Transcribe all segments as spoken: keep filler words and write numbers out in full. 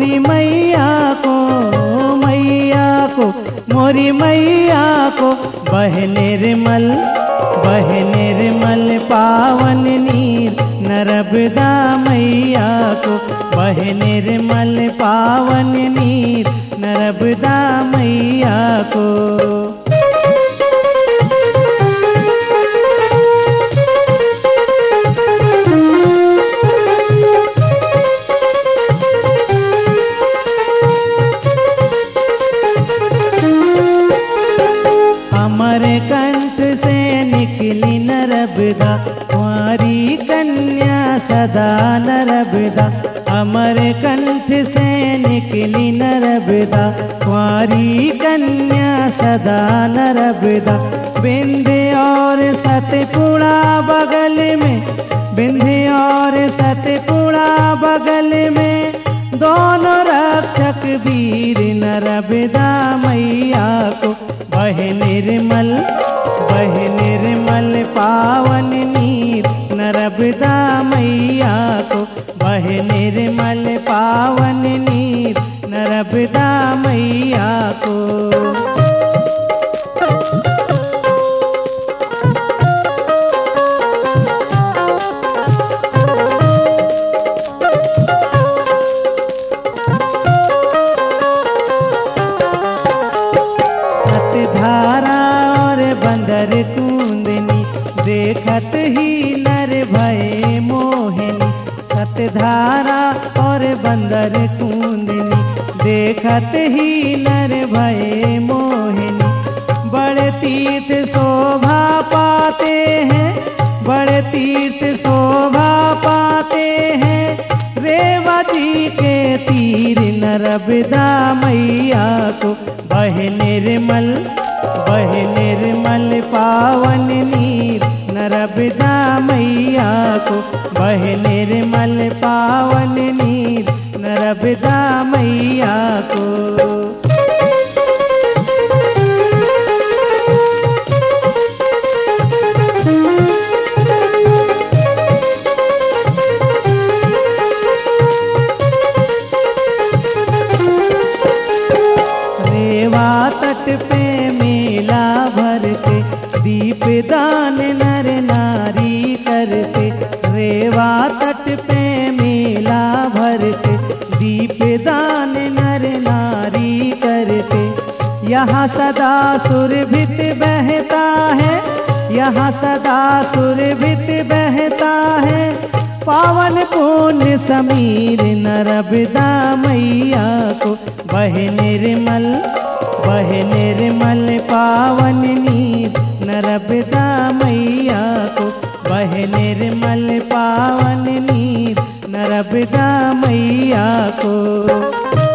मोरी मैया को, मैया को, मोरी मैया को, बह निर्मल, बह निर्मल पावन नीर नर्मदा मैया को, बह निर्मल पावन नीर नर्मदा मैया को। हमारे कंठ से निकली नर्मदा, कुंवारी कन्या सदा नर्मदा, हमारे कंठ से निकली नर्मदा, कुंवारी कन्या सदा नर्मदा। बिंध्य और सतपुड़ा बगल में, बिंध्य और सतपुड़ा बगल में, दोनों रक्षक वीर नर्मदा मैया को, बह निर्मल, बह निर्मल पावन नीर नर्मदा मैया को, बह निर्मल पावन नीर नर्मदा मैया को। सतधारा और बंदर कूंदनी, देखत ही नर भये मोहिनी, सतधारा और बंदर कूंदनी, देखत ही नर भये मोहिनी। बड़े तीर्थ शोभा पाते हैं, बड़े तीर्थ शोभा पाते हैं, रेवा जी के तीर नर्मदा मैया को, बह निर्मल, बह निर्मल पावन नीर नर्मदा मैया को, बह निर्मल पावन नीर नर्मदा मैया को। रेवा तट पे मेला भरते, दीपदान नर नारी करते, रेवा तट पे मेला भरते, दीपदान नर नारी करते। यहाँ सदा सुरभित बहता है, यहाँ सदा सुरभित बहता है, पावन पुण्य समीर नर्मदा मैया को, बह निर्मल, बह निर्मल पावन नीर नर्मदा मैया को, बह निर्मल पावन नीर नर्मदा मैया को।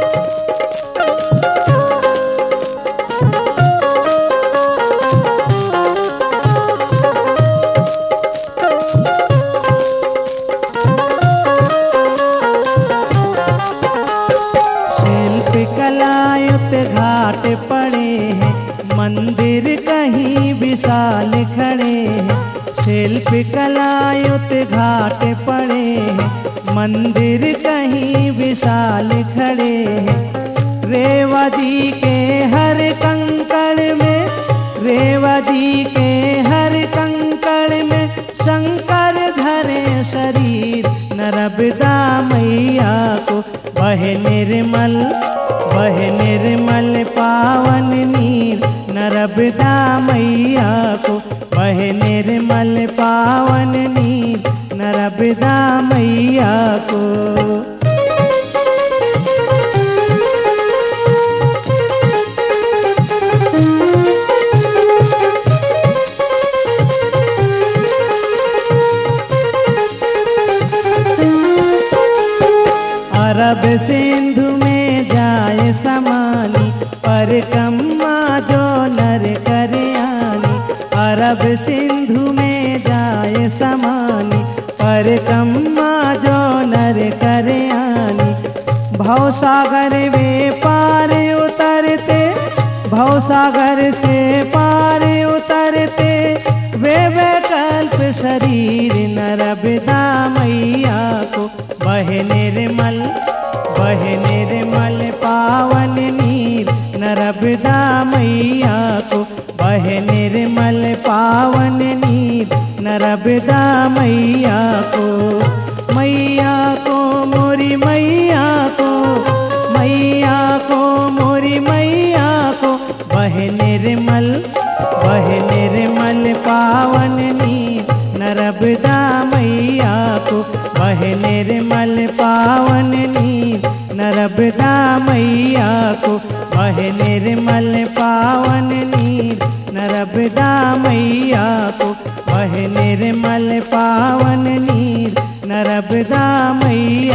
कलायुक्त घाट पड़े हैं, मंदिर कहीं विशाल खड़े हैं, शिल्प कलायुक्त घाट पड़े हैं, मंदिर कहीं विशाल खड़े हैं। रेवा जी के हर कंकड़ में, रेवा जी के हर कंकड़ में, शंकर धरे शरीर नर्मदा मैया को, बह निर्मल, बह निर्मल पावन नीर नर्मदा मैया को, बह निर्मल पावन नीर नर्मदा मैया को। अरब सिंधु में जाए समानी, परिक्रमा जो नर करे आनी, अरब सिंधु में जाए समानी, परिक्रमा जो नर करे आनी। भवसागर वे पार उतरते, भवसागर से पार उतरते, वे वैकल्प शरीर नर्मदा मैया को, बह निर्मल, बहे निर्मल पावन नीर नर्मदा मैया को, बहे निर्मल पावन नीर नर्मदा मैया को। मैया को मोरी मैया को, मैया को मोरी मैया को, बहे निर्मल बहे निर्मल पावन नीर नर्मदा मैया को, बहे निर्मल पावन नीर नर्मदा मैया को, बहे निर्मल पावन नीर नर्मदा मैया को, बहे निर्मल पावन नीर नर्मदा मैया।